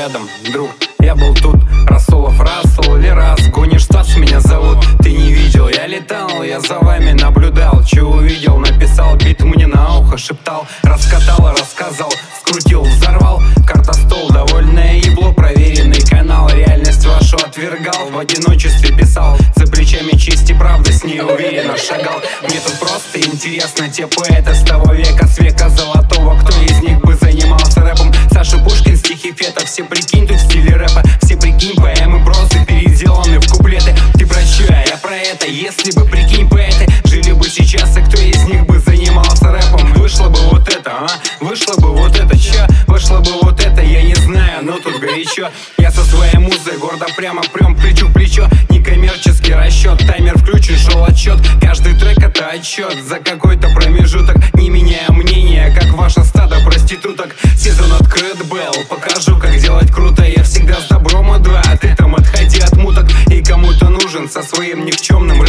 рядом, друг, я был тут. Расулов, Расул или Рас, гонишь Стас, меня зовут. Ты не видел, я летал, я за вами наблюдал. Че увидел, написал, бит мне на ухо шептал. Раскатал, рассказал, скрутил, взорвал. Карта, стол, довольное ебло, проверенный канал. Реальность вашу отвергал, в одиночестве писал. За плечами честь и правда, с ней уверенно шагал. Мне тут просто интересно, те поэты с того века, с века золотого, кто из них бы занимался рэпом? Саша Пушкин, стихи Фета, все прикинь тут в стиле рэпа. Все прикинь, поэмы просто переделаны в куплеты. Ты про чё, а я про это. Если бы, прикинь, поэты жили бы сейчас, и кто из них бы занимался рэпом? Вышло бы вот это, а? Вышло бы вот это, чё? Вышло бы вот это, я не знаю, но тут горячо. Я со своей музой гордо прямо прям плечу в плечо. Некоммерческий расчет, таймер включен, шел отсчет. Каждый трек это отчет за какой-то промежуток. Не меняя мнение, как ваше стадо проституток. Сезон открыт был, покажу, как делать круто. Я всегда с добром иду, а ты там отходи от муток. И кому-то нужен со своим никчемным